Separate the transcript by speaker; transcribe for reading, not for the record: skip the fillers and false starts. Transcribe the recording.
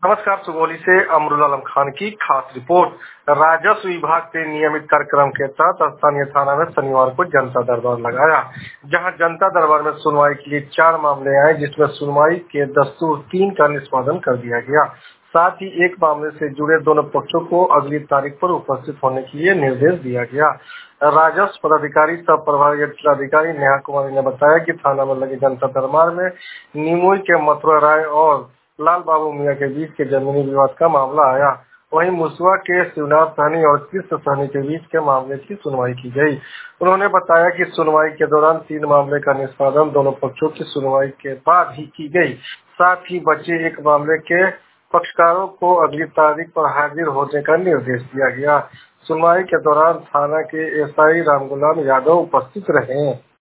Speaker 1: नमस्कार। सुगौली से अमरुल आलम खान की खास रिपोर्ट। राजस्व विभाग के नियमित कार्यक्रम के तहत स्थानीय थाना में शनिवार को जनता दरबार लगाया, जहां जनता दरबार में सुनवाई के लिए 4 मामले आए, जिसमें सुनवाई के दस्तूर 3 का निष्पादन कर दिया गया। साथ ही एक मामले से जुड़े दोनों पक्षों को अगली तारीख पर उपस्थित होने के लिए निर्देश दिया गया। राजस्व पदाधिकारी सह प्रभारी जिलाधिकारी नेहा कुमारी ने बताया कि थाना में लगे जनता दरबार में निमोई के मथुरा राय और लाल बाबू मियां के बीच के जमीनी विवाद का मामला आया। वहीं मुसवा के शिवनाथ सहनी और कृष्ण सहनी के बीच के मामले की सुनवाई की गई। उन्होंने बताया कि सुनवाई के दौरान 3 मामले का निष्पादन दोनों पक्षों की सुनवाई के बाद ही की गई। साथ ही बचे एक मामले के पक्षकारों को अगली तारीख पर हाजिर होने का निर्देश दिया गया। सुनवाई के दौरान थाना के एसआई रामगुलाम यादव उपस्थित रहे।